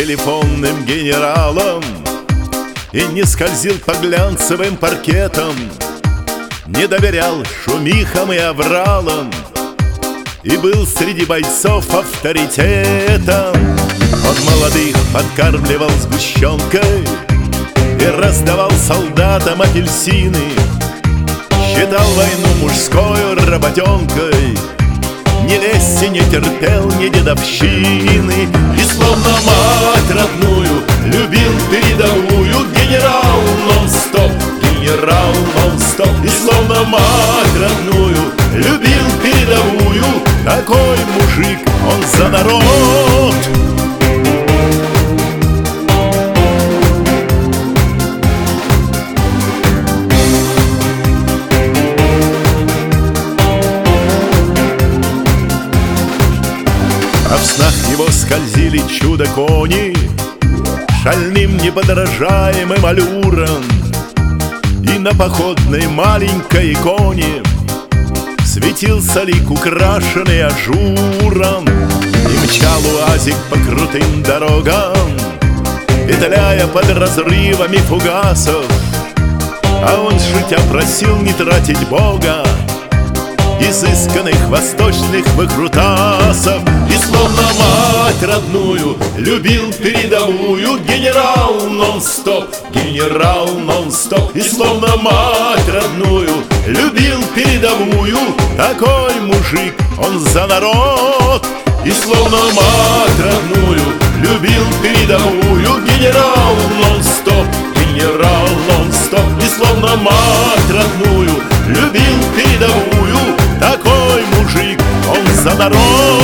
телефонным генералом и не скользил по глянцевым паркетам, не доверял шумихам и авралам и был среди бойцов авторитетом. Он молодых подкармливал сгущенкой и раздавал солдатам апельсины, считал войну мужской работенкой, ни лести не терпел, ни дедовщины. И словно мать родную любил передовую, генерал нон-стоп, генерал нон-стоп. И словно мать родную любил передовую, такой мужик, он за народ. А в снах его скользили чудо-кони шальным неподражаемым аллюром, и на походной маленькой иконе светился лик, украшенный ажуром. И мчал уазик по крутым дорогам, петляя под разрывами фугасов, а он шутя просил не тратить Бога изысканных восточных выкрутасов. И словно мать родную любил передовую, генерал нон-стоп, генерал нон-стоп. И словно мать родную любил передовую, такой мужик, он за народ. И словно мать родную любил передовую, генерал нон-стоп, генерал нон-стоп. И словно мать родную любил передовую, такой мужик, он за народ.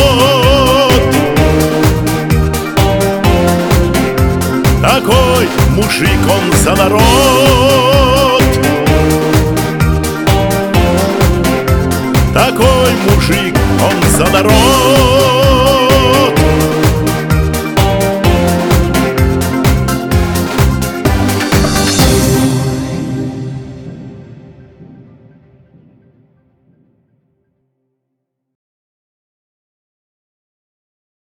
Такой мужик, он за народ. Такой мужик, он за народ.